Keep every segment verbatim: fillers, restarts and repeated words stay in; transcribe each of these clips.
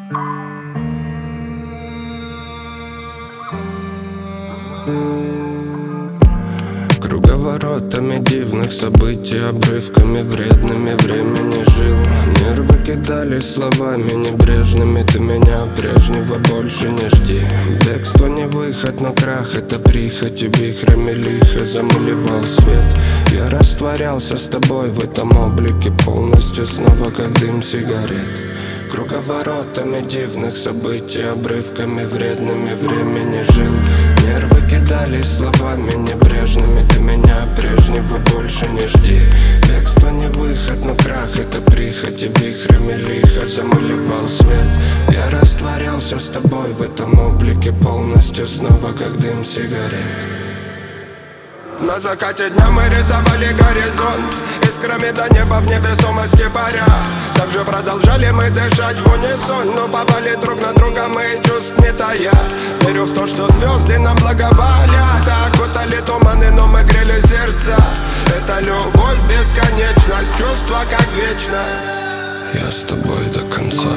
Круговоротами дивных событий, обрывками вредными времени жил. Нервы кидали словами небрежными: ты меня прежнего больше не жди. Бегство не выход, но крах — это прихоть, и вихрами лихо замалевал свет. Я растворялся с тобой в этом облике полностью, снова как дым сигарет. Круговоротами дивных событий, обрывками вредными времени жил. Нервы кидались словами небрежными: ты меня прежнего больше не жди. Бегство не выход, но крах — это прихоть, и вихрами лихо замалевал свет. Я растворялся с тобой в этом облике полностью, снова как дым сигарет. На закате дня мы рисовали горизонт искрами до неба в невесомости паря. Также продолжали мы дышать в унисон, но повали друг на друга мы чувств не тая. Верю в то, что звезды нам благоволят, окутали туманы, но мы грели сердца. Это любовь, бесконечность, чувство как вечность. Я с тобой до конца.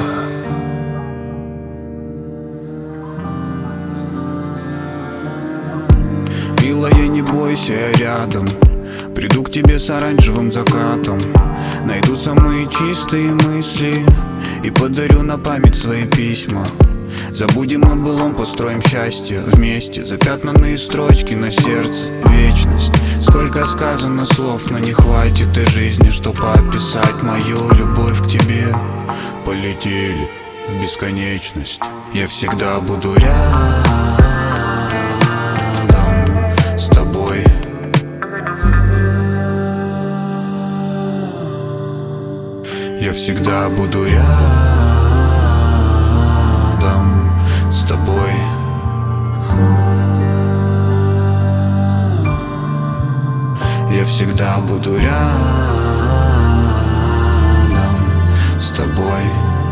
Милая, не бойся, я рядом. Приду к тебе с оранжевым закатом. Найду самые чистые мысли и подарю на память свои письма. Забудем о былом, построим счастье вместе. Запятнанные строчки на сердце, вечность. Сколько сказано слов, но не хватит и жизни, чтоб описать мою любовь к тебе. Полетели в бесконечность. Я всегда буду рядом с тобой. Я всегда буду рядом с тобой. Я всегда буду рядом с тобой.